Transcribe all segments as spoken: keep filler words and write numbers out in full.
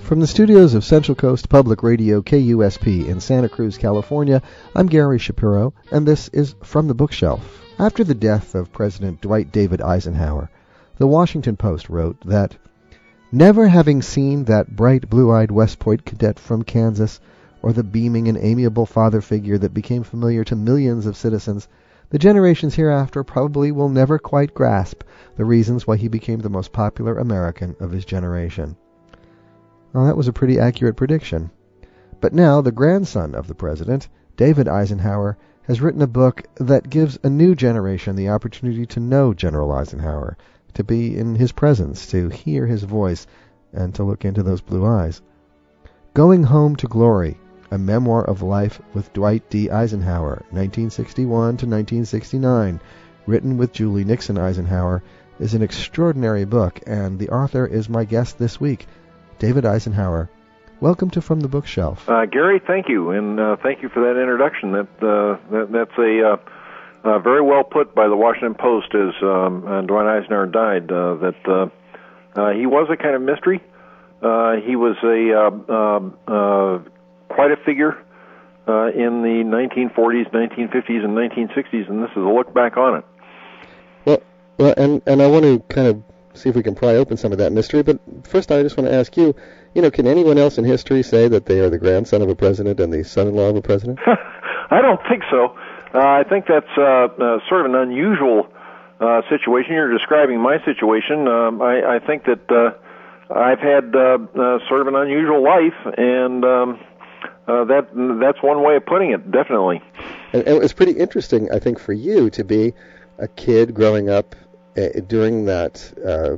From the studios of Central Coast Public Radio K U S P in Santa Cruz, California, I'm Gary Shapiro, and this is From the Bookshelf. After the death of President Dwight David Eisenhower, the Washington Post wrote that, "Never having seen that bright blue-eyed West Point cadet from Kansas, or the beaming and amiable father figure that became familiar to millions of citizens, the generations hereafter probably will never quite grasp the reasons why he became the most popular American of his generation." Well, that was a pretty accurate prediction. But now the grandson of the president, David Eisenhower, has written a book that gives a new generation the opportunity to know General Eisenhower, to be in his presence, to hear his voice, and to look into those blue eyes. Going Home to Glory, a memoir of life with Dwight D. Eisenhower, nineteen sixty-one to nineteen sixty-nine, written with Julie Nixon Eisenhower, is an extraordinary book, and the author is my guest this week, David Eisenhower. Welcome to From the Bookshelf. Uh, Gary, thank you, and uh, thank you for that introduction. That, uh, that That's a uh, uh, very well put by the Washington Post as um, uh, Dwight Eisenhower died, uh, that uh, uh, he was a kind of mystery. Uh, he was a uh, uh, uh, quite a figure uh, in the nineteen forties, nineteen fifties, and nineteen sixties, and this is a look back on it. Well, well and, and I want to kind of see if we can pry open some of that mystery, but first I just want to ask you, you know, can anyone else in history say that they are the grandson of a president and the son-in-law of a president? I don't think so. Uh, I think that's uh, uh, sort of an unusual uh, situation. You're describing my situation. Um, I, I think that uh, I've had uh, uh, sort of an unusual life, and um, uh, that that's one way of putting it, definitely. And, and it was pretty interesting, I think, for you to be a kid growing up uh, during that uh,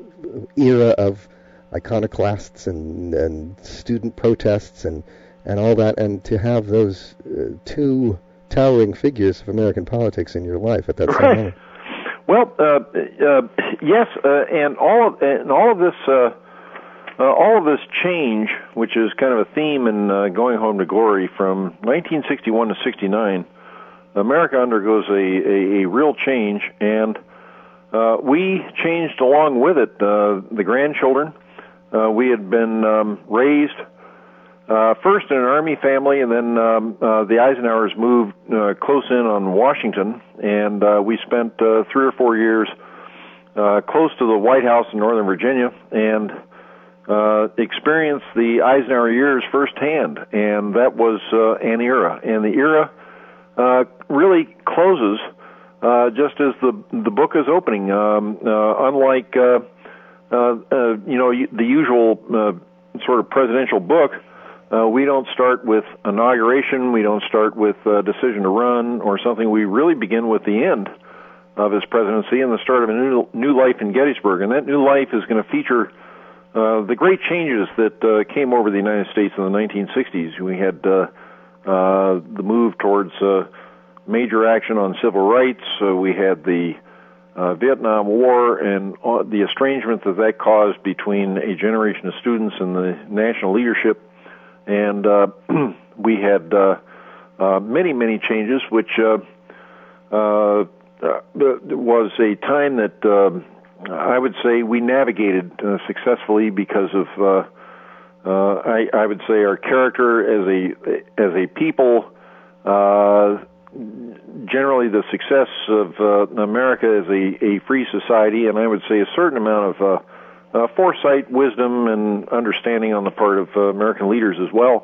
era of iconoclasts and, and student protests and, and all that, and to have those uh, two towering figures of American politics in your life at that right. same moment. Well, uh, uh, yes, uh, and all of and all of this, uh, uh, all of this change, which is kind of a theme in uh, Going Home to Glory, from nineteen sixty-one to sixty-nine, America undergoes a, a, a real change, and uh, we changed along with it. Uh, the grandchildren. Uh, we had been um, raised uh, first in an Army family, and then um, uh, the Eisenhowers moved uh, close in on Washington, and uh, we spent uh, three or four years uh, close to the White House in Northern Virginia, and uh, experienced the Eisenhower years firsthand, and that was uh, an era. And the era uh, really closes uh, just as the the book is opening. Um, uh, unlike uh, Uh, uh, you know, the usual uh, sort of presidential book, uh, we don't start with inauguration, we don't start with uh, decision to run or something. We really begin with the end of his presidency and the start of a new, new life in Gettysburg. And that new life is going to feature uh, the great changes that uh, came over the United States in the nineteen sixties. We had uh, uh, the move towards uh, major action on civil rights. Uh, we had the Uh, Vietnam War and uh, the estrangement that that caused between a generation of students and the national leadership. And uh, we had uh, uh, many, many changes, which uh, uh, was a time that uh, I would say we navigated uh, successfully because of, uh, uh, I, I would say, our character as a as a people. Uh, Generally, the success of uh, America as a, a free society, and I would say a certain amount of uh, uh, foresight, wisdom, and understanding on the part of uh, American leaders as well.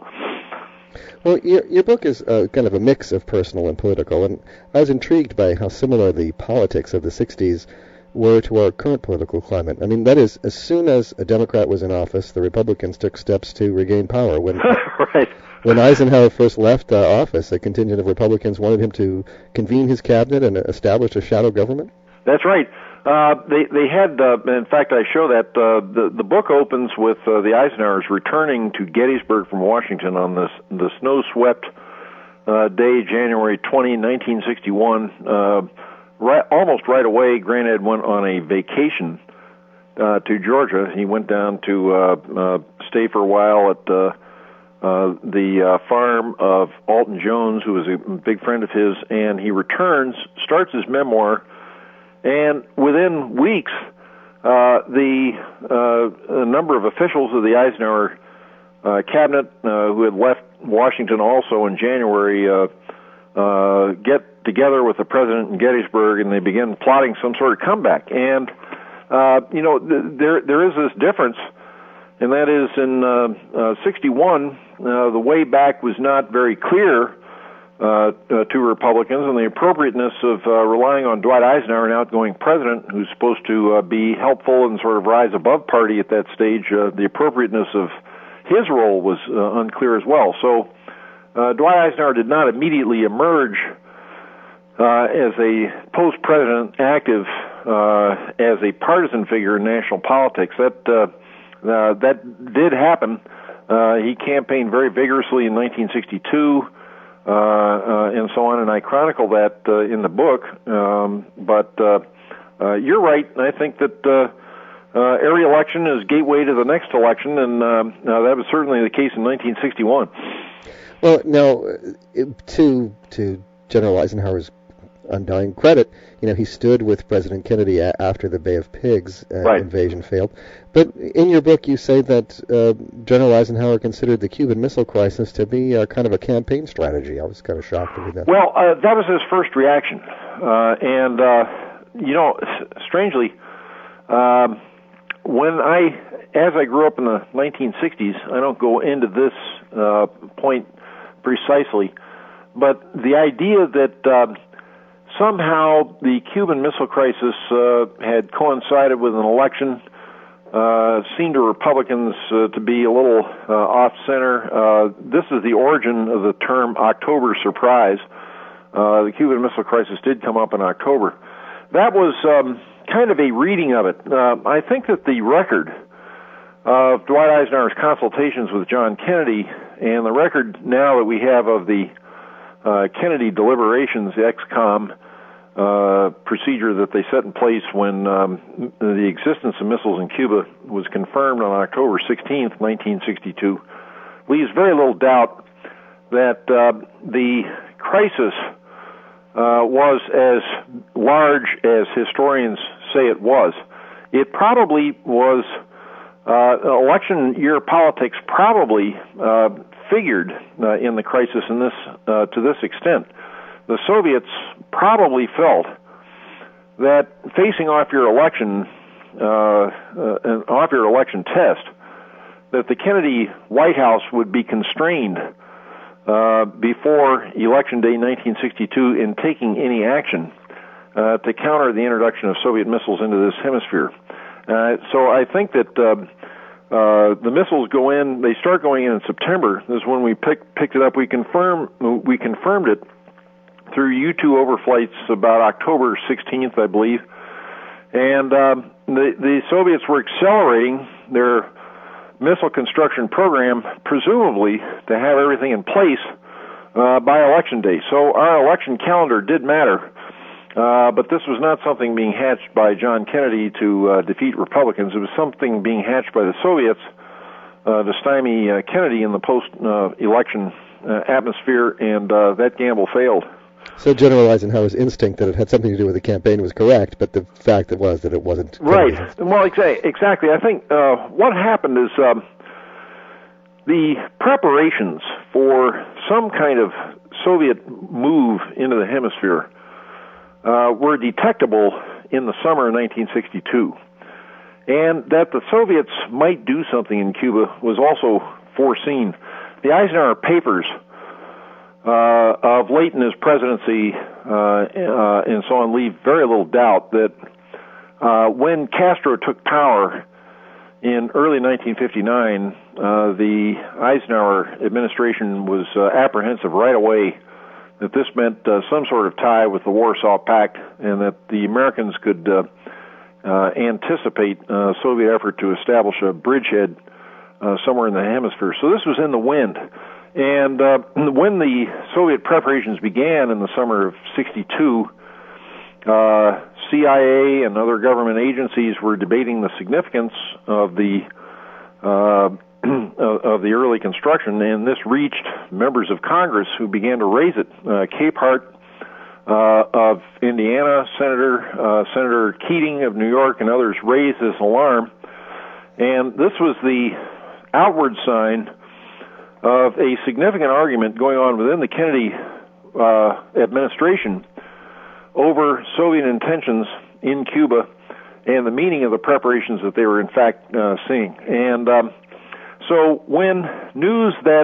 Well, your, your book is uh, kind of a mix of personal and political, and I was intrigued by how similar the politics of the sixties were to our current political climate. I mean, that is, as soon as a Democrat was in office, the Republicans took steps to regain power. When right. When Eisenhower first left uh, office, a contingent of Republicans wanted him to convene his cabinet and establish a shadow government? That's right. Uh, they they had, uh, in fact, I show that uh, the the book opens with uh, the Eisenhowers returning to Gettysburg from Washington on this the snow-swept uh, day, January twentieth, nineteen sixty-one. Uh, right, almost right away, Granddad went on a vacation uh, to Georgia. He went down to uh, uh, stay for a while at Uh, Uh, the uh, farm of Alton Jones, who was a big friend of his, and he returns, starts his memoir, and within weeks, uh, the uh, a number of officials of the Eisenhower uh, cabinet, uh, who had left Washington also in January, uh, uh, get together with the president in Gettysburg, and they began plotting some sort of comeback. And uh, you know, th- there there is this difference, and that is in uh, uh, sixty-one, uh, the way back was not very clear uh, uh, to Republicans, and the appropriateness of uh, relying on Dwight Eisenhower, an outgoing president who's supposed to uh, be helpful and sort of rise above party at that stage, uh, the appropriateness of his role was uh, unclear as well. So uh, Dwight Eisenhower did not immediately emerge uh, as a post-president active uh, as a partisan figure in national politics. That uh, uh, that did happen. Uh, he campaigned very vigorously in nineteen sixty-two, uh, uh, and so on, and I chronicle that uh, in the book. Um, but uh, uh, you're right. I think that uh, uh, every election is gateway to the next election, and uh, uh, that was certainly the case in nineteen sixty-one. Well, now, to to General Eisenhower's undying credit, you know, he stood with President Kennedy a- after the Bay of Pigs uh, right. invasion failed. But in your book, you say that uh, General Eisenhower considered the Cuban Missile Crisis to be uh, kind of a campaign strategy. I was kind of shocked to read that. Well, uh, that was his first reaction. Uh, and, uh, you know, strangely, um, when I, as I grew up in the nineteen sixties, I don't go into this uh, point precisely, but the idea that uh, somehow the Cuban Missile Crisis uh, had coincided with an election uh, seemed to Republicans uh, to be a little uh, off-center. Uh, this is the origin of the term October surprise. Uh, the Cuban Missile Crisis did come up in October. That was um, kind of a reading of it. Uh, I think that the record of Dwight Eisenhower's consultations with John Kennedy and the record now that we have of the uh, Kennedy deliberations, the X COM uh, procedure that they set in place when um, the existence of missiles in Cuba was confirmed on October sixteenth, nineteen sixty-two, leaves very little doubt that uh, the crisis uh, was as large as historians say it was. It probably was, uh, election year politics probably uh, figured uh, in the crisis in this uh, to this extent. The Soviets probably felt that facing off your election, uh, uh, an off your election test, that the Kennedy White House would be constrained uh, before Election Day nineteen sixty-two in taking any action uh, to counter the introduction of Soviet missiles into this hemisphere. Uh, so I think that uh, uh, the missiles go in. They start going in in September. This is when we pick, picked it up. We confirm we confirmed it through U two overflights about October sixteenth, I believe. And um, the the Soviets were accelerating their missile construction program, presumably to have everything in place uh, by Election Day. So our election calendar did matter, uh, but this was not something being hatched by John Kennedy to uh, defeat Republicans. It was something being hatched by the Soviets uh, to stymie uh, Kennedy in the post-election uh, uh, atmosphere, and uh, that gamble failed. So General Eisenhower's instinct that it had something to do with the campaign was correct, but the fact it was that it wasn't. Right. Well, exactly. I think uh, what happened is um, the preparations for some kind of Soviet move into the hemisphere uh, were detectable in the summer of nineteen sixty-two. And that the Soviets might do something in Cuba was also foreseen. The Eisenhower Papers Uh, of late in his presidency, uh, uh, and so on, leave very little doubt that uh, when Castro took power in early nineteen fifty-nine, uh, the Eisenhower administration was uh, apprehensive right away that this meant uh, some sort of tie with the Warsaw Pact, and that the Americans could uh, uh, anticipate a Soviet effort to establish a bridgehead uh, somewhere in the hemisphere. So this was in the wind. And uh, when the Soviet preparations began in the summer of sixty-two, uh, C I A and other government agencies were debating the significance of the uh, of the early construction, and this reached members of Congress who began to raise it. Uh, Capehart uh, of Indiana, Senator uh, Senator Keating of New York, and others raised this alarm, and this was the outward sign of a significant argument going on within the Kennedy uh, administration over Soviet intentions in Cuba and the meaning of the preparations that they were in fact uh, seeing. And um, so when news that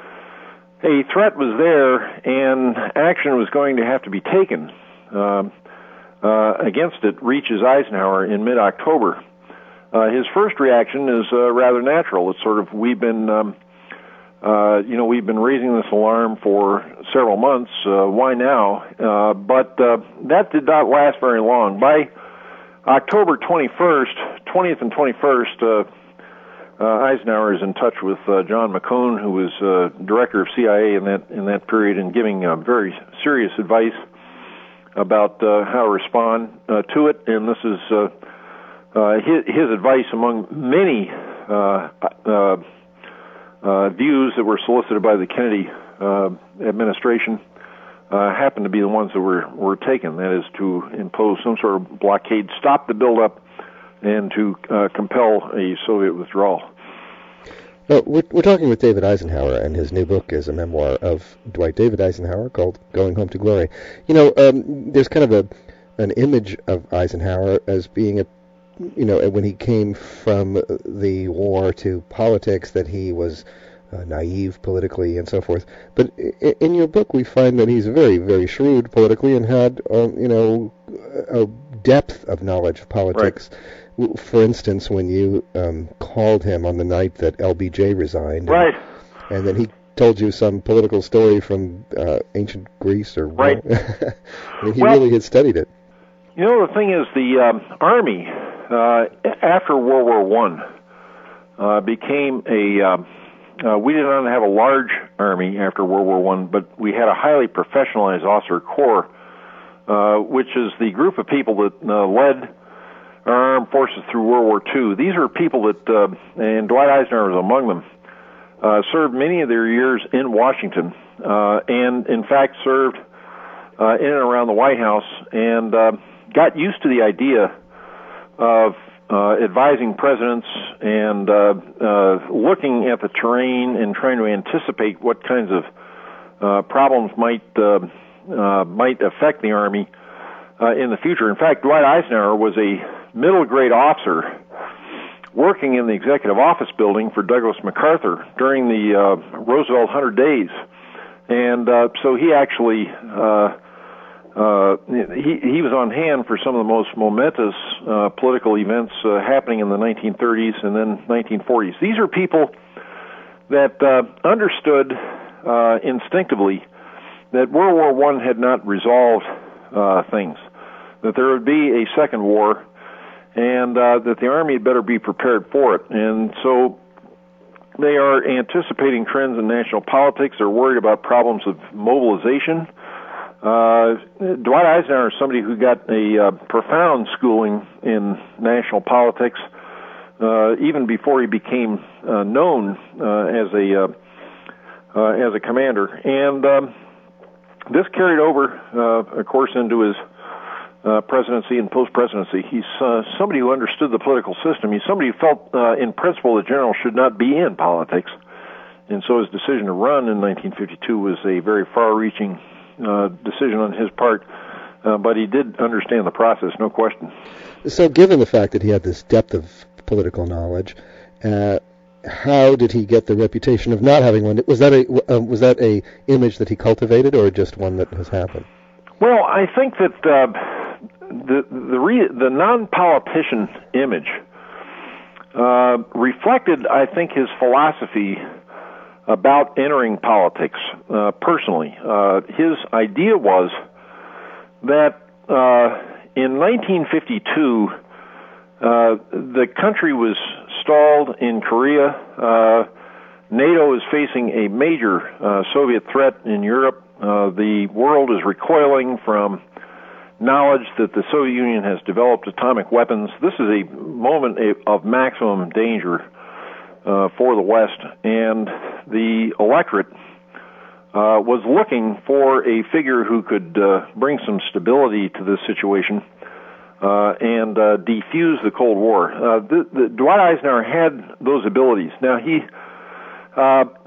a threat was there and action was going to have to be taken um, uh, against it reaches Eisenhower in mid-October, uh, his first reaction is uh, rather natural. It's sort of, we've been, um, uh, you know, we've been raising this alarm for several months. Uh, why now? Uh, but uh, that did not last very long. By October twenty-first, twentieth and twenty-first, uh, uh, Eisenhower is in touch with uh, John McCone, who was uh, director of C I A in that in that period, and giving uh, very serious advice about uh, how to respond uh, to it. And this is uh, uh, his, his advice among many uh, uh, uh, views that were solicited by the Kennedy uh, administration. Uh, happened to be the ones that were, were taken, that is to impose some sort of blockade, stop the buildup, and to uh, compel a Soviet withdrawal. Well, we're, we're talking with David Eisenhower, and his new book is a memoir of Dwight David Eisenhower called Going Home to Glory. You know, um, there's kind of a an image of Eisenhower as being a, you know, when he came from the war to politics, that he was Uh, naive politically and so forth. But I- in your book, we find that he's very, very shrewd politically and had, um, you know, a depth of knowledge of politics. Right. For instance, when you um, called him on the night that L B J resigned. Right. And, and then he told you some political story from uh, ancient Greece or right. I mean, he well, really had studied it. You know, the thing is, the um, Army, uh, after World War One, uh, became a... Uh, Uh, we did not have a large army after World War One, but we had a highly professionalized officer corps, uh, which is the group of people that uh, led our armed forces through World War Two. These are people that, uh, and Dwight Eisenhower was among them, uh, served many of their years in Washington, uh, and in fact served uh, in and around the White House, and uh, got used to the idea of Uh, advising presidents and uh, uh, looking at the terrain and trying to anticipate what kinds of uh, problems might uh, uh, might affect the Army uh, in the future. In fact, Dwight Eisenhower was a middle grade officer working in the Executive Office Building for Douglas MacArthur during the uh, Roosevelt one hundred days, and uh, so he actually. Uh, Uh, he, he was on hand for some of the most momentous uh, political events uh, happening in the nineteen thirties and then nineteen forties. These are people that uh, understood uh, instinctively that World War One had not resolved uh, things, that there would be a second war, and uh, that the Army had better be prepared for it. And so they are anticipating trends in national politics. They're worried about problems of mobilization. Uh, Dwight Eisenhower is somebody who got a uh, profound schooling in national politics, uh, even before he became uh, known uh, as a uh, uh, as a commander. And um, this carried over, uh, of course, into his uh, presidency and post-presidency. He's uh, somebody who understood the political system. He's somebody who felt, uh, in principle, that generals should not be in politics. And so his decision to run in nineteen fifty-two was a very far-reaching Uh, decision on his part, uh, but he did understand the process, no question. So given the fact that he had this depth of political knowledge, uh, how did he get the reputation of not having one? Was that a uh, was that a image that he cultivated, or just one that has happened? Well, I think that uh, the the re- the non-politician image uh, reflected, I think, his philosophy about entering politics uh, personally. Uh, his idea was that uh, in nineteen fifty-two, uh, the country was stalled in Korea. Uh, NATO is facing a major uh, Soviet threat in Europe. Uh, the world is recoiling from knowledge that the Soviet Union has developed atomic weapons. This is a moment of maximum danger Uh, for the West, and the electorate uh, was looking for a figure who could uh, bring some stability to this situation uh, and uh, defuse the Cold War. Uh, the, the, Dwight Eisenhower had those abilities. Now, he uh,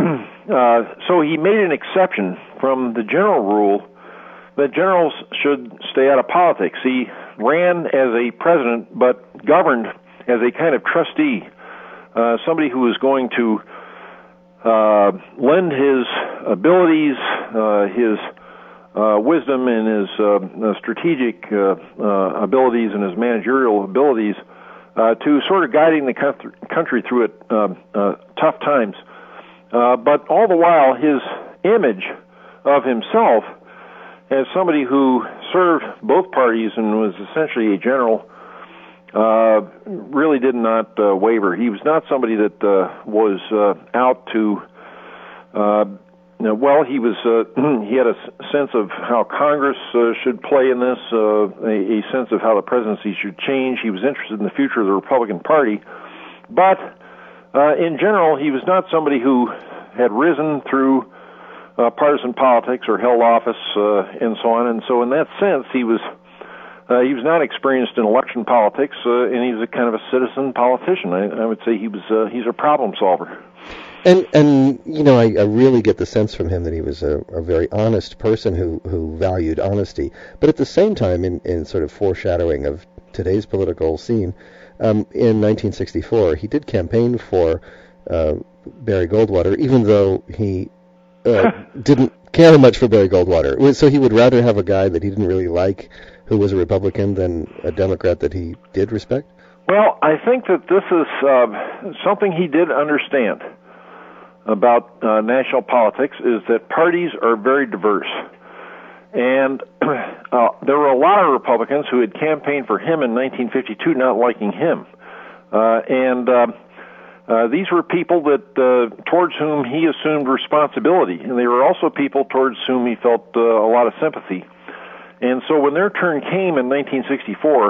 uh, so he made an exception from the general rule that generals should stay out of politics. He ran as a president, but governed as a kind of trustee, uh, somebody who was going to uh, lend his abilities, uh, his uh, wisdom, and his uh, strategic uh, uh, abilities and his managerial abilities uh, to sort of guiding the country through it, uh, uh, tough times. Uh, but all the while, his image of himself as somebody who served both parties and was essentially a general uh, really did not uh, waver. He was not somebody that uh, was uh, out to, uh, you know, well, he was, uh, he had a sense of how Congress uh, should play in this, uh, a, a sense of how the presidency should change. He was interested in the future of the Republican Party. But uh, in general, he was not somebody who had risen through Uh, partisan politics or held office uh, and so on, and so in that sense, he was uh, he was not experienced in election politics, uh, and he was a kind of a citizen politician. I, I would say he was uh, he's a problem solver. And and you know, I, I really get the sense from him that he was a, a very honest person who, who valued honesty. But at the same time, in, in sort of foreshadowing of today's political scene, um, in nineteen sixty-four, he did campaign for uh, Barry Goldwater, even though he Uh, didn't care much for Barry Goldwater. So he would rather have a guy that he didn't really like who was a Republican than a Democrat that he did respect? Well, I think that this is uh, something he did understand about uh, national politics, is that parties are very diverse. And uh, there were a lot of Republicans who had campaigned for him in nineteen fifty-two not liking him. Uh, and... Uh, Uh, these were people that uh, towards whom he assumed responsibility, and they were also people towards whom he felt uh, a lot of sympathy. And so when their turn came in nineteen sixty-four,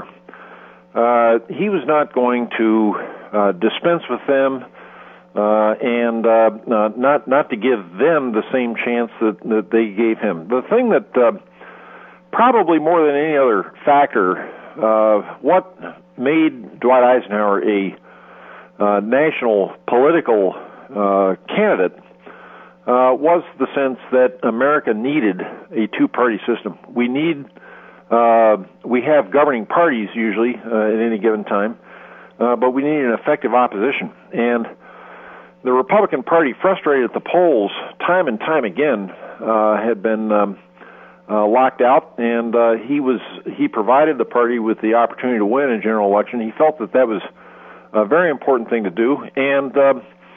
uh, he was not going to uh, dispense with them uh, and uh, uh, not not to give them the same chance that, that they gave him. The thing that uh, probably more than any other factor, uh, what made Dwight Eisenhower a Uh, national political uh, candidate uh, was the sense that America needed a two-party system. We need, uh, we have governing parties usually uh, at any given time, uh, but we need an effective opposition. And the Republican Party, frustrated at the polls time and time again, uh, had been um, uh, locked out, and uh, he was he provided the party with the opportunity to win a general election. He felt that that was a very important thing to do, and uh,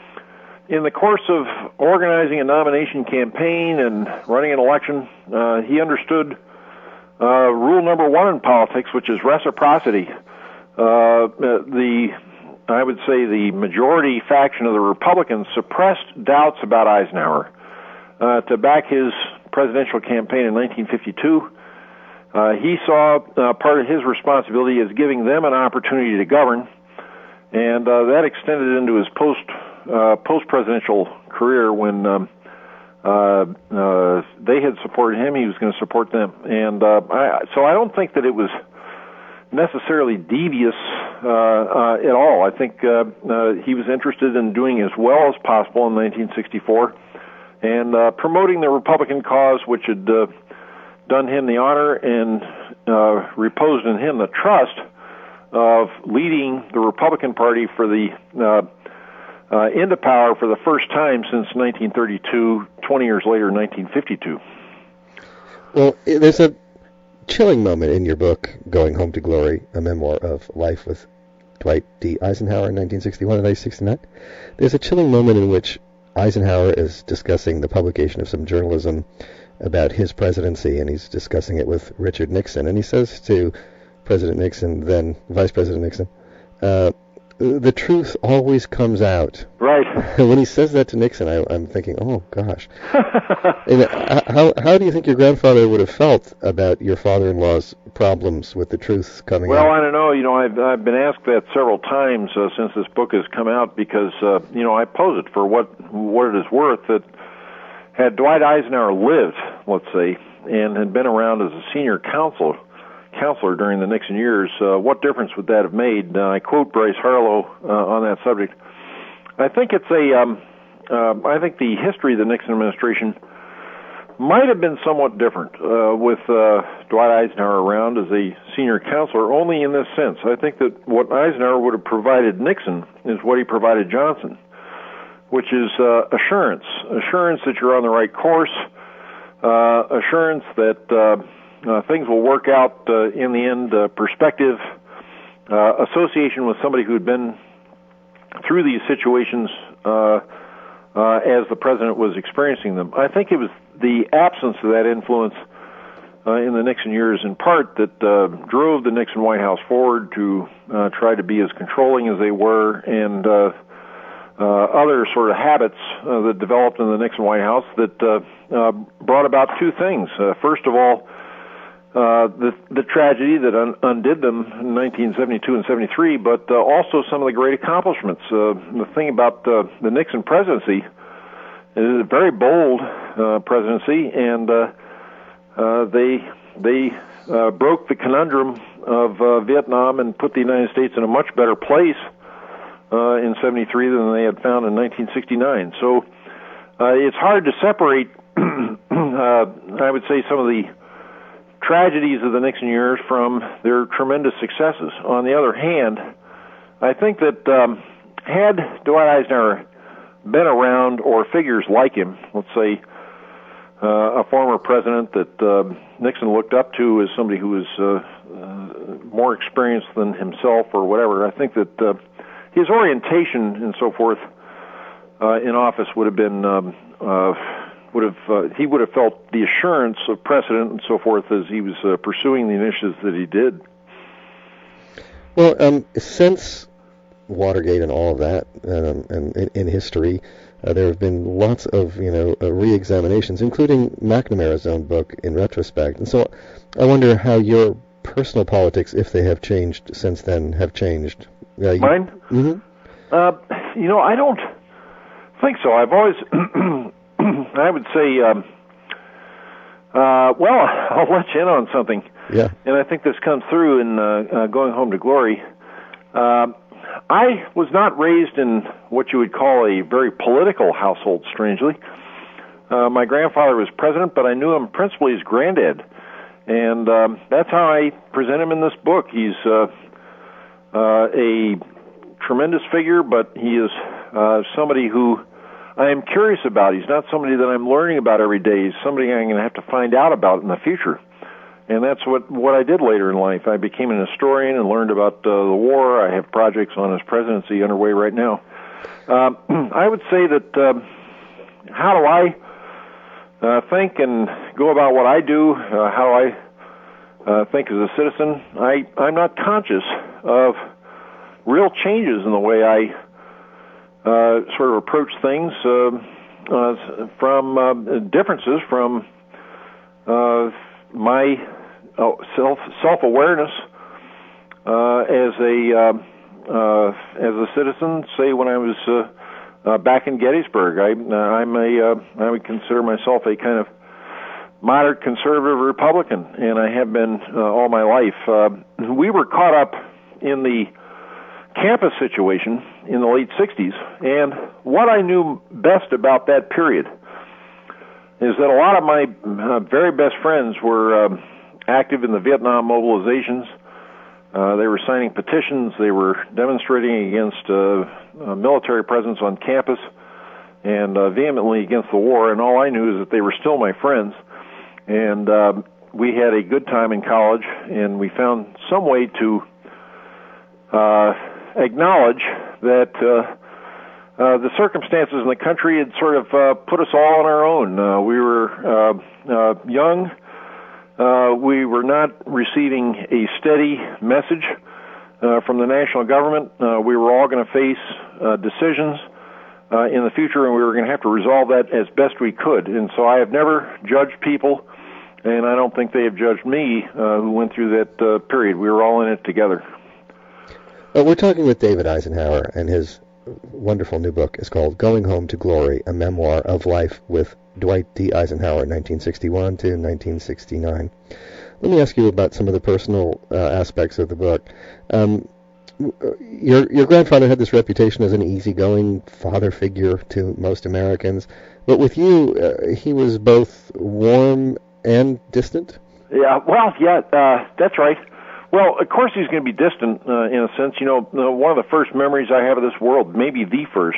in the course of organizing a nomination campaign and running an election, uh, he understood uh, rule number one in politics, which is reciprocity. Uh, the, I would say, the majority faction of the Republicans suppressed doubts about Eisenhower uh, to back his presidential campaign in nineteen fifty-two. Uh, he saw uh, part of his responsibility as giving them an opportunity to govern. And uh, that extended into his post uh, post presidential career when um, uh, uh, they had supported him, he was going to support them. And uh, I, so I don't think that it was necessarily devious uh, uh, at all. I think uh, uh, he was interested in doing as well as possible in nineteen sixty-four and uh, promoting the Republican cause, which had uh, done him the honor and uh, reposed in him the trust of leading the Republican Party for the uh, uh, into power for the first time since nineteen thirty-two, twenty years later, nineteen fifty-two. Well, there's a chilling moment in your book, Going Home to Glory, a memoir of life with Dwight D. Eisenhower in nineteen sixty-one and nineteen sixty-nine. There's a chilling moment in which Eisenhower is discussing the publication of some journalism about his presidency, and he's discussing it with Richard Nixon, and he says to President Nixon, then Vice President Nixon, uh, the truth always comes out. Right. When he says that to Nixon, I, I'm thinking, oh gosh. And how how do you think your grandfather would have felt about your father-in-law's problems with the truth coming well, out? Well, I don't know. You know, I've I've been asked that several times uh, since this book has come out because uh, you know I pose it for what what it is worth. That had Dwight Eisenhower lived, let's say, and had been around as a senior counsel. counselor during the Nixon years, uh, what difference would that have made? Uh, I quote Bryce Harlow uh, on that subject. I think it's a um, uh, I think the history of the Nixon administration might have been somewhat different uh, with uh, Dwight Eisenhower around as a senior counselor, only in this sense. I think that what Eisenhower would have provided Nixon is what he provided Johnson, which is uh, assurance, assurance that you're on the right course, uh, assurance that uh, uh, things will work out uh, in the end, uh, perspective, uh, association with somebody who had been through these situations uh, uh, as the president was experiencing them. I think it was the absence of that influence uh, in the Nixon years, in part, that uh, drove the Nixon White House forward to uh, try to be as controlling as they were, and uh, uh, other sort of habits uh, that developed in the Nixon White House that uh, uh, brought about two things. Uh, first of all, uh, the, the tragedy that un- undid them in nineteen seventy-two and seventy-three, but uh, also some of the great accomplishments. Uh, the thing about uh, the Nixon presidency, it is a very bold uh, presidency, and uh, uh, they they uh, broke the conundrum of uh, Vietnam and put the United States in a much better place uh, in seventy-three than they had found in nineteen sixty-nine. So uh, it's hard to separate, uh, I would say, some of the tragedies of the Nixon years from their tremendous successes. On the other hand, I think that um, had Dwight Eisenhower been around, or figures like him, let's say uh, a former president that uh, Nixon looked up to as somebody who was uh, uh, more experienced than himself or whatever, I think that uh, his orientation and so forth uh, in office would have been, um, uh, would have, uh, he would have felt the assurance of precedent and so forth as he was uh, pursuing the initiatives that he did. Well, um, since Watergate and all of that, um, and in, in history, uh, there have been lots of, you know, uh, re-examinations, including McNamara's own book in retrospect. And so I wonder how your personal politics, if they have changed since then, have changed. Uh, you, Mine? Mm-hmm. Uh, you know, I don't think so. I've always, I would say, um, uh, well, I'll let you in on something. Yeah. And I think this comes through in uh, uh, Going Home to Glory. Uh, I was not raised in what you would call a very political household, strangely. Uh, my grandfather was president, but I knew him principally as granddad. And um, that's how I present him in this book. He's uh, uh, a tremendous figure, but he is uh, somebody who I am curious about. He's not somebody that I'm learning about every day. He's somebody I'm going to have to find out about in the future. And that's what, what I did later in life. I became an historian and learned about uh, the war. I have projects on his presidency underway right now. Um, I would say that uh, how do I uh, think and go about what I do, uh, how I uh, think as a citizen, I, I'm not conscious of real changes in the way I uh, sort of approach things uh, uh, from uh, differences from uh, my oh, self self awareness uh, as a uh, uh, as a citizen. Say when I was uh, uh, back in Gettysburg, I uh, I'm a uh, I would consider myself a kind of moderate conservative Republican, and I have been uh, all my life. Uh, we were caught up in the campus situation in the late sixties, and what I knew best about that period is that a lot of my uh, very best friends were um, active in the Vietnam mobilizations. Uh, they were signing petitions. They were demonstrating against uh, a military presence on campus and uh, vehemently against the war. And all I knew is that they were still my friends. And uh, we had a good time in college, and we found some way to uh, acknowledge that uh, Uh, the circumstances in the country had sort of uh, put us all on our own. Uh, we were uh, uh, young. Uh, we were not receiving a steady message uh, from the national government. Uh, we were all going to face uh, decisions uh, in the future, and we were going to have to resolve that as best we could. And so I have never judged people, and I don't think they have judged me uh, who went through that uh, period. We were all in it together. Well, we're talking with David Eisenhower, and his wonderful new book is called Going Home to Glory, a memoir of life with Dwight D. Eisenhower, nineteen sixty-one to nineteen sixty-nine. Let me ask you about some of the personal uh, aspects of the book. Um, your your grandfather had this reputation as an easygoing father figure to most Americans, but with you, uh, he was both warm and distant. Yeah, well, yeah, uh, that's right. Well, of course he's going to be distant uh, in a sense. You know, uh, one of the first memories I have of this world, maybe the first,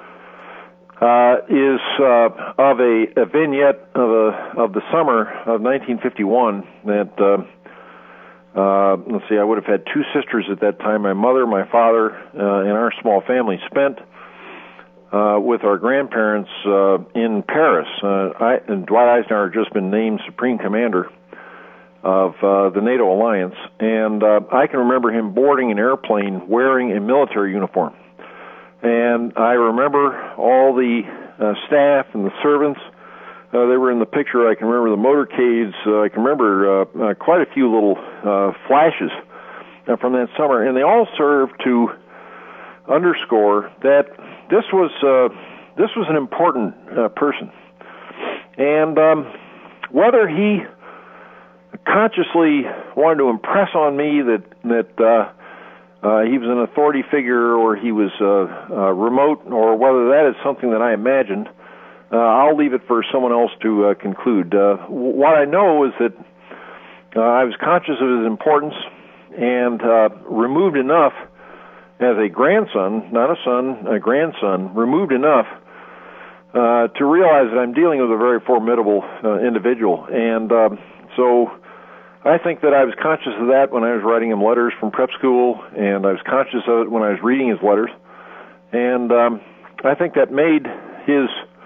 uh, is uh, of a, a vignette of a, of the summer of nineteen fifty-one. That uh, uh, let's see, I would have had two sisters at that time. My mother, my father, uh, and our small family spent uh, with our grandparents uh, in Paris. Uh, I, and Dwight Eisenhower had just been named Supreme Commander of uh, the NATO alliance, and uh, I can remember him boarding an airplane wearing a military uniform. And I remember all the uh, staff and the servants. Uh, they were in the picture. I can remember the motorcades. Uh, I can remember uh, uh, quite a few little uh, flashes uh, from that summer, and they all served to underscore that this was uh, this was an important uh, person. And um, whether he consciously wanted to impress on me that that uh, uh, he was an authority figure or he was uh, uh, remote, or whether that is something that I imagined, uh, I'll leave it for someone else to uh, conclude. Uh, what I know is that uh, I was conscious of his importance and uh, removed enough as a grandson, not a son, a grandson, removed enough uh, to realize that I'm dealing with a very formidable uh, individual. And uh, so I think that I was conscious of that when I was writing him letters from prep school, and I was conscious of it when I was reading his letters. And um, I think that made his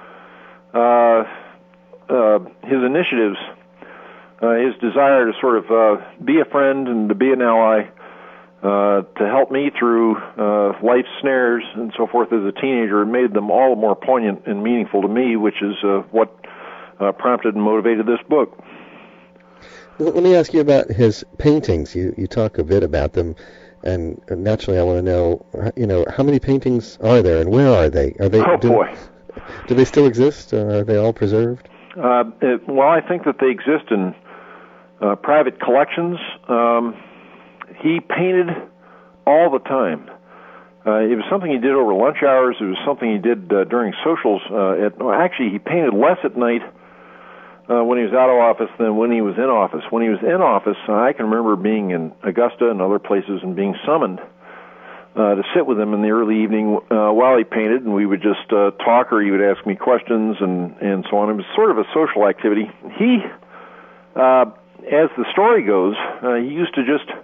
uh, uh, his initiatives, uh, his desire to sort of uh, be a friend and to be an ally, uh, to help me through uh, life's snares and so forth as a teenager, it made them all more poignant and meaningful to me, which is uh, what uh, prompted and motivated this book. Let me ask you about his paintings. You you talk a bit about them, and naturally I want to know, you know, how many paintings are there, and where are they? Are they? Oh do, boy, do they still exist? Uh, are they all preserved? Uh, it, well, I think that they exist in uh, private collections. Um, he painted all the time. Uh, it was something he did over lunch hours. It was something he did uh, during socials. Uh, at, well, actually, he painted less at night Uh, when he was out of office than when he was in office. When he was in office, uh, I can remember being in Augusta and other places and being summoned uh, to sit with him in the early evening uh, while he painted, and we would just uh, talk, or he would ask me questions and, and so on. It was sort of a social activity. He, uh, as the story goes, uh, he used to just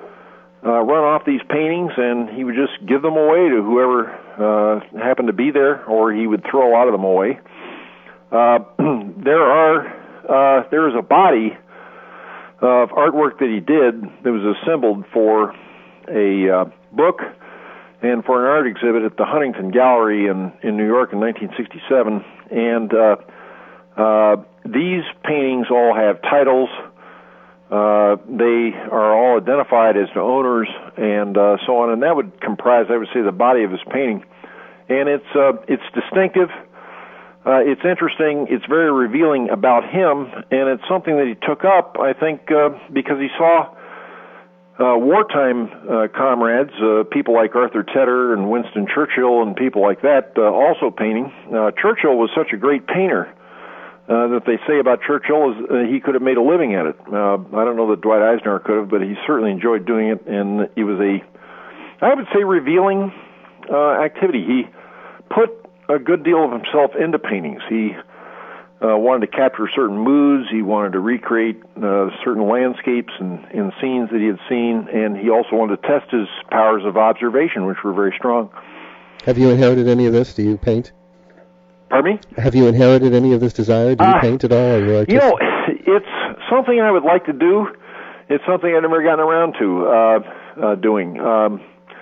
uh, run off these paintings, and he would just give them away to whoever uh, happened to be there, or he would throw a lot of them away. Uh, there are, uh, there is a body of artwork that he did that was assembled for a uh, book and for an art exhibit at the Huntington Gallery in, in New York in nineteen sixty-seven. And uh, uh, these paintings all have titles. Uh, they are all identified as the owners and uh, so on. And that would comprise, I would say, the body of his painting. And it's uh, it's distinctive. Uh, it's interesting. It's very revealing about him, and it's something that he took up, I think, uh, because he saw uh, wartime uh, comrades, uh, people like Arthur Tedder and Winston Churchill and people like that, uh, also painting. Uh, Churchill was such a great painter uh, that they say about Churchill is uh, he could have made a living at it. Uh, I don't know that Dwight Eisenhower could have, but he certainly enjoyed doing it, and it was a, I would say, revealing uh, activity. He put a good deal of himself into paintings. He uh, wanted to capture certain moods. He wanted to recreate uh, certain landscapes and, and scenes that he had seen, and he also wanted to test his powers of observation, which were very strong. Have you inherited any of this? Do you paint? Pardon me? Have you inherited any of this desire? Do you uh, paint at all? Or you, like you know, it's something I would like to do. It's something I've never gotten around to uh, uh, doing. Um,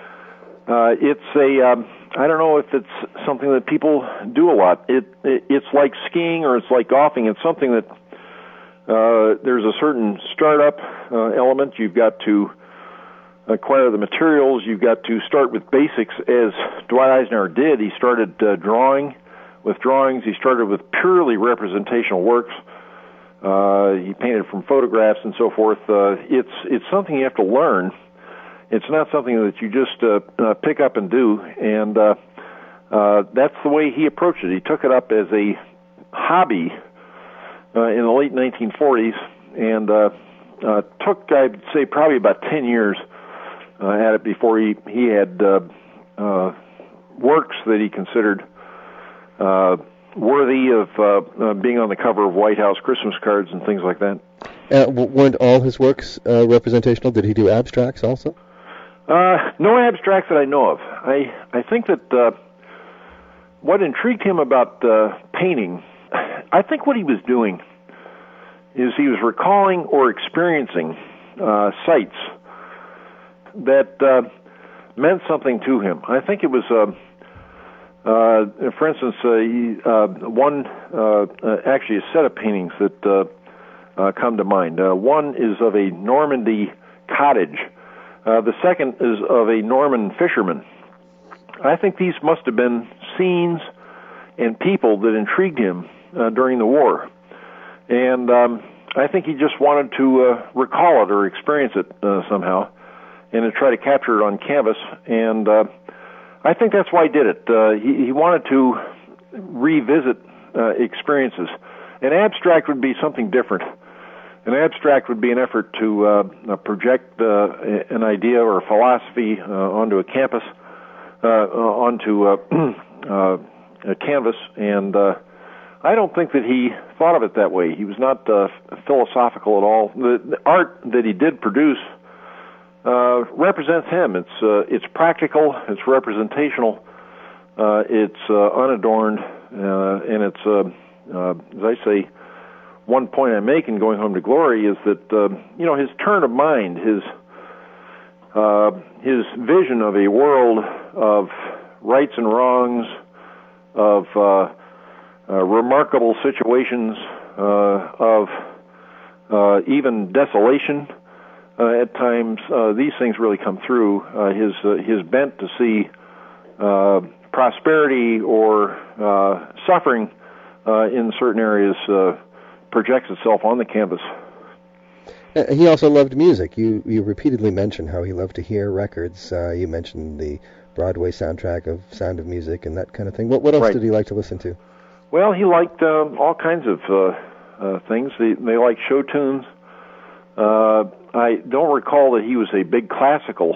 uh, it's a... Um, I don't know if it's something that people do a lot. It, it it's like skiing or it's like golfing. It's something that uh, there's a certain startup uh, element. You've got to acquire the materials. You've got to start with basics, as Dwight Eisenhower did. He started uh, drawing with drawings. He started with purely representational works. Uh, he painted from photographs and so forth. Uh, it's it's something you have to learn. It's not something that you just uh, uh, pick up and do, and uh, uh, that's the way he approached it. He took it up as a hobby uh, in the late nineteen forties, and uh, uh, took, I'd say, probably about ten years uh, at it before he, he had uh, uh, works that he considered uh, worthy of uh, uh, being on the cover of White House Christmas cards and things like that. Uh, weren't all his works uh, representational? Did he do abstracts also? Uh, no abstracts that I know of. I, I think that uh, what intrigued him about uh, painting, I think what he was doing is he was recalling or experiencing uh, sights that uh, meant something to him. I think it was, uh, uh, for instance, uh, he, uh, one, uh, uh, actually a set of paintings that uh, uh, come to mind. Uh, one is of a Normandy cottage. Uh, the second is of a Norman fisherman. I think these must have been scenes and people that intrigued him uh, during the war. And um, I think he just wanted to uh, recall it or experience it uh, somehow and to try to capture it on canvas. And uh, I think that's why he did it. Uh, he, he wanted to revisit uh, experiences. An abstract would be something different. An abstract would be an effort to uh, project uh, an idea or a philosophy uh, onto a campus, uh, onto uh, uh, a canvas, and uh, I don't think that he thought of it that way. He was not uh, philosophical at all. The, the art that he did produce uh, represents him. It's uh, it's practical, it's representational, uh, it's uh, unadorned, uh, and it's, uh, uh, as I say, one point I make in Going Home to Glory is that, uh, you know, his turn of mind, his uh, his vision of a world of rights and wrongs, of uh, uh, remarkable situations, uh, of uh, even desolation uh, at times, uh, these things really come through. Uh, his uh, his bent to see uh, prosperity or uh, suffering uh, in certain areas uh, projects itself on the canvas. Uh, he also loved music. You you repeatedly mentioned how he loved to hear records. Uh, you mentioned the Broadway soundtrack of Sound of Music and that kind of thing. What what else Right. did he like to listen to? Well, he liked uh, all kinds of uh, uh, things. They, they liked show tunes. Uh, I don't recall that he was a big classical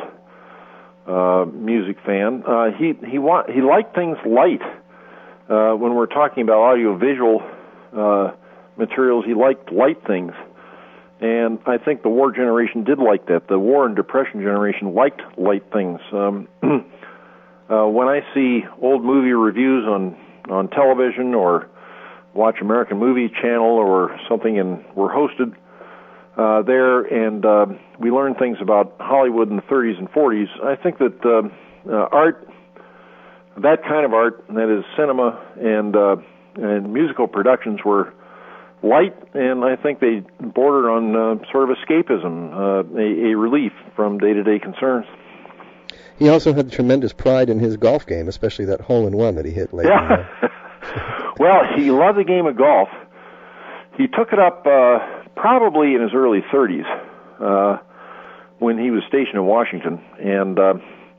uh, music fan. Uh, he he wa- he liked things light. Uh, when we're talking about audiovisual uh, materials, he liked light things. And I think the war generation did like that. The war and depression generation liked light things. Um, uh, when I see old movie reviews on, on television or watch American Movie Channel or something and we're hosted uh, there and uh, we learn things about Hollywood in the thirties and forties, I think that uh, uh, art, that kind of art, that is cinema and, uh, and musical productions were light, and I think they bordered on uh, sort of escapism, uh, a, a relief from day-to-day concerns. He also had tremendous pride in his golf game, especially that hole-in-one that he hit late. Yeah. Well, he loved the game of golf. He took it up uh, probably in his early thirties uh, when he was stationed in Washington, and uh,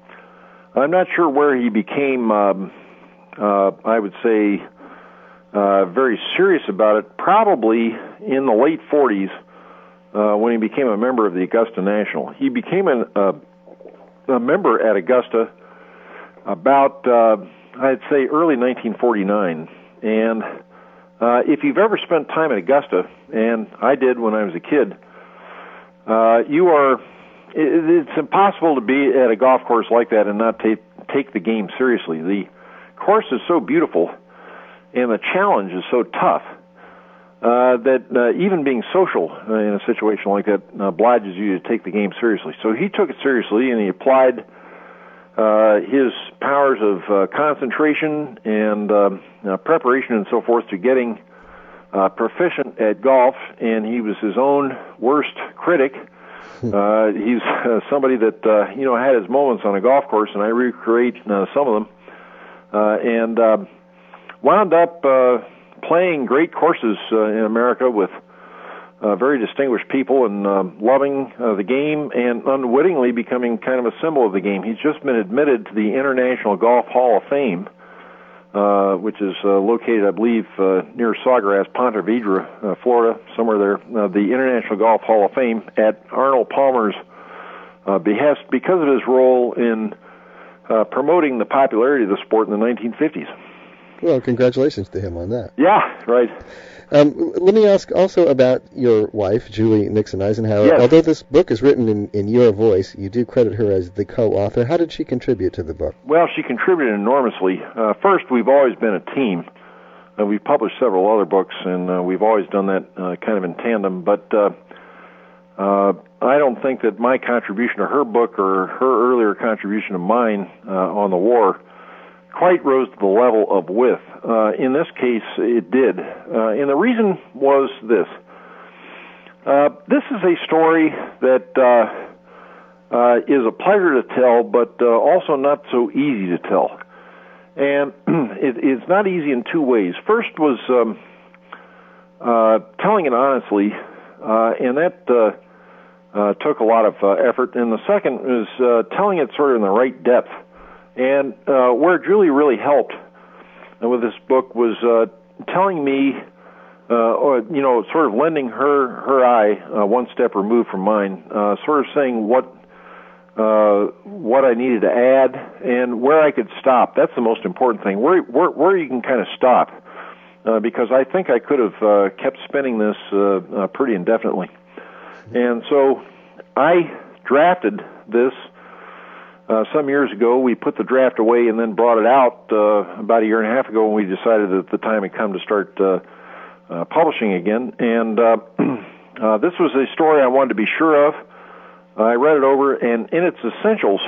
I'm not sure where he became, um, uh, I would say, Uh, very serious about it, probably in the late forties uh, when he became a member of the Augusta National. He became an, uh, a member at Augusta about, uh, I'd say, early nineteen forty-nine. And uh, if you've ever spent time at Augusta, and I did when I was a kid, uh, you are, it, it's impossible to be at a golf course like that and not take, take the game seriously. The course is so beautiful, and the challenge is so tough uh, that uh, even being social uh, in a situation like that obliges you to take the game seriously. So he took it seriously, and he applied uh, his powers of uh, concentration and uh, uh, preparation and so forth to getting uh, proficient at golf, and he was his own worst critic. Uh, he's uh, somebody that, uh, you know, had his moments on a golf course, and I recreate uh, some of them. Uh, and... Uh, wound up uh, playing great courses uh, in America with uh, very distinguished people and uh, loving uh, the game and unwittingly becoming kind of a symbol of the game. He's just been admitted to the International Golf Hall of Fame, uh, which is uh, located, I believe, uh, near Sawgrass, Ponte Vedra, uh, Florida, somewhere there, uh, the International Golf Hall of Fame at Arnold Palmer's uh, behest because of his role in uh, promoting the popularity of the sport in the nineteen fifties. Well, congratulations to him on that. Yeah, right. Um, let me ask also about your wife, Julie Nixon Eisenhower. Yes. Although this book is written in, in your voice, you do credit her as the co-author. How did she contribute to the book? Well, she contributed enormously. Uh, first, we've always been a team. Uh, we've published several other books, and uh, we've always done that uh, kind of in tandem. But uh, uh, I don't think that my contribution to her book or her earlier contribution to mine uh, on the war quite rose to the level of with. Uh, in this case, it did. Uh, and the reason was this. Uh, this is a story that uh, uh, is a pleasure to tell, but uh, also not so easy to tell. And it, it's not easy in two ways. First was um, uh, telling it honestly, uh, and that uh, uh, took a lot of uh, effort. And the second is uh, telling it sort of in the right depth. And uh, where Julie really helped with this book was uh, telling me, uh, or you know, sort of lending her her eye uh, one step removed from mine, uh, sort of saying what uh, what I needed to add and where I could stop. That's the most important thing. Where where, where you can kind of stop, uh, because I think I could have uh, kept spinning this uh, uh, pretty indefinitely. And so I drafted this. Uh, some years ago, we put the draft away and then brought it out uh, about a year and a half ago when we decided that the time had come to start uh, uh, publishing again. And uh, uh, this was a story I wanted to be sure of. I read it over, and in its essentials,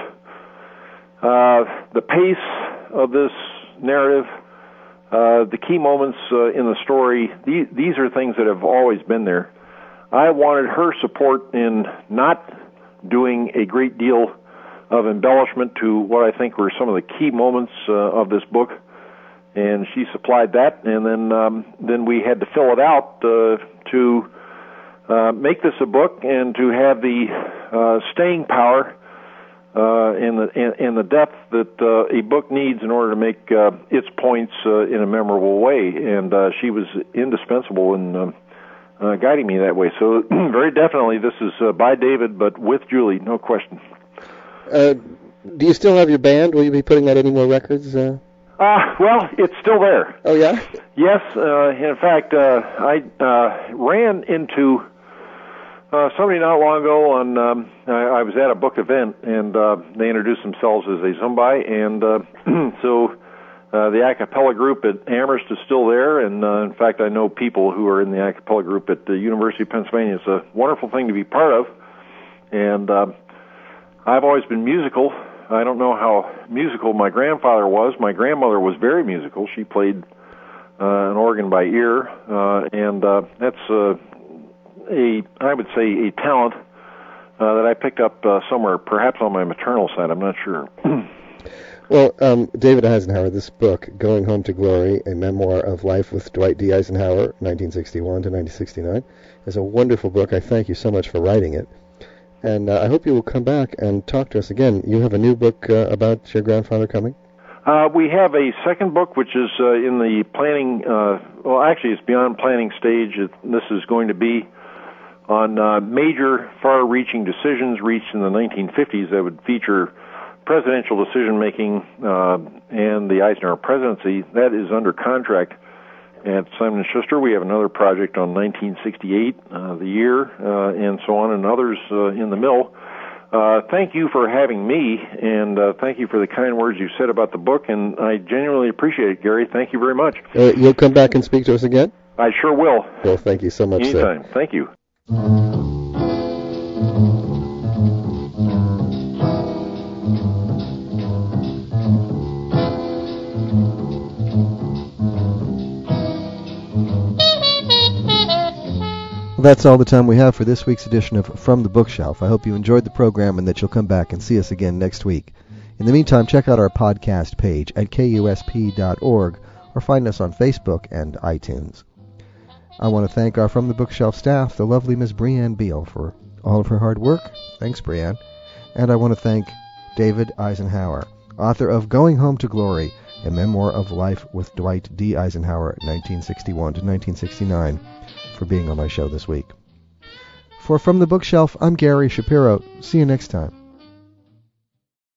uh, the pace of this narrative, uh, the key moments uh, in the story, these, these are things that have always been there. I wanted her support in not doing a great deal of embellishment to what I think were some of the key moments uh, of this book, and she supplied that. And then um, then we had to fill it out uh, to uh, make this a book and to have the uh, staying power uh, and the and, and the depth that uh, a book needs in order to make uh, its points uh, in a memorable way. And uh, she was indispensable in uh, uh, guiding me that way. So very definitely, this is uh, by David, but with Julie, no question. Uh, do you still have your band? Will you be putting out any more records? Uh, uh well, it's still there. Oh, yeah? Yes. Uh, in fact, uh, I uh, ran into uh, somebody not long ago on, um, I, I was at a book event, and uh, they introduced themselves as a Zumbai, and uh, so uh, the a cappella group at Amherst is still there, and uh, in fact, I know people who are in the a cappella group at the University of Pennsylvania. It's a wonderful thing to be part of, and uh, I've always been musical. I don't know how musical my grandfather was. My grandmother was very musical. She played uh, an organ by ear, uh, and uh, that's uh, a, I would say, a talent uh, that I picked up uh, somewhere, perhaps on my maternal side. I'm not sure. Well, um, David Eisenhower, this book, Going Home to Glory, a memoir of life with Dwight D. Eisenhower, nineteen sixty-one to nineteen sixty-nine, is a wonderful book. I thank you so much for writing it. And uh, I hope you will come back and talk to us again. You have a new book uh, about your grandfather coming? Uh, we have a second book, which is uh, in the planning, uh, well, actually it's beyond planning stage. It, this is going to be on uh, major, far-reaching decisions reached in the nineteen fifties that would feature presidential decision-making uh, and the Eisenhower presidency. That is under contract at Simon and Schuster. We have another project on nineteen sixty-eight, uh, the year, uh, and so on, and others uh, in the mill. Uh, thank you for having me, and uh, thank you for the kind words you said about the book, and I genuinely appreciate it, Gary. Thank you very much. Uh, you'll come back and speak to us again? I sure will. Well, thank you so much, Anytime. Sir. Thank you. Well, that's all the time we have for this week's edition of From the Bookshelf. I hope you enjoyed the program and that you'll come back and see us again next week. In the meantime, check out our podcast page at K U S P dot org or find us on Facebook and iTunes. I want to thank our From the Bookshelf staff, the lovely Miss Brianne Beal, for all of her hard work. Thanks, Brianne. And I want to thank David Eisenhower, author of Going Home to Glory, a memoir of life with Dwight D. Eisenhower, nineteen sixty-one to nineteen sixty-nine, for being on my show this week. For From the Bookshelf, I'm Gary Shapiro. See you next time.